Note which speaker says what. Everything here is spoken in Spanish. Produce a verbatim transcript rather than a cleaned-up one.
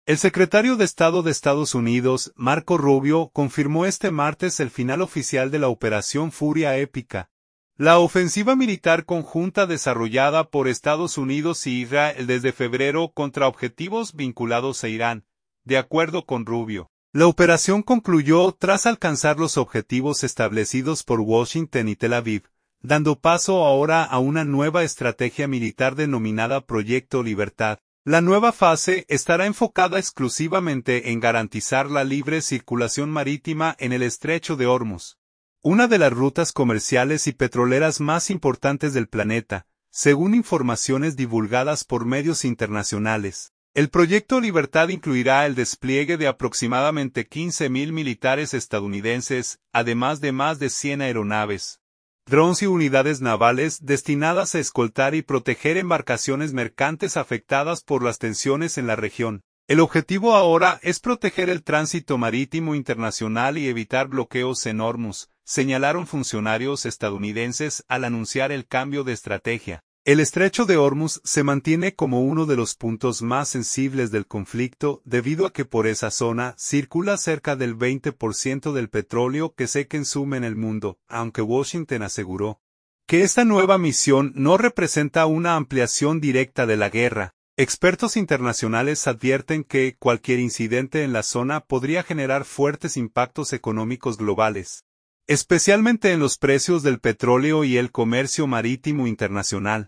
Speaker 1: El secretario de Estado de Estados Unidos, Marco Rubio, confirmó este martes el final oficial de la Operación Furia Épica, la ofensiva militar conjunta desarrollada por Estados Unidos y Israel desde febrero contra objetivos vinculados a Irán, de acuerdo con Rubio. La operación concluyó tras alcanzar los objetivos establecidos por Washington y Tel Aviv, dando paso ahora a una nueva estrategia militar denominada Proyecto Libertad. La nueva fase estará enfocada exclusivamente en garantizar la libre circulación marítima en el Estrecho de Hormuz, una de las rutas comerciales y petroleras más importantes del planeta, según informaciones divulgadas por medios internacionales. El Proyecto Libertad incluirá el despliegue de aproximadamente quince mil militares estadounidenses, además de más de cien aeronaves, drones y unidades navales destinadas a escoltar y proteger embarcaciones mercantes afectadas por las tensiones en la región. El objetivo ahora es proteger el tránsito marítimo internacional y evitar bloqueos en Hormuz, señalaron funcionarios estadounidenses al anunciar el cambio de estrategia. El estrecho de Hormuz se mantiene como uno de los puntos más sensibles del conflicto debido a que por esa zona circula cerca del veinte por ciento del petróleo que se consume en el mundo, aunque Washington aseguró que esta nueva misión no representa una ampliación directa de la guerra. Expertos internacionales advierten que cualquier incidente en la zona podría generar fuertes impactos económicos globales, especialmente en los precios del petróleo y el comercio marítimo internacional.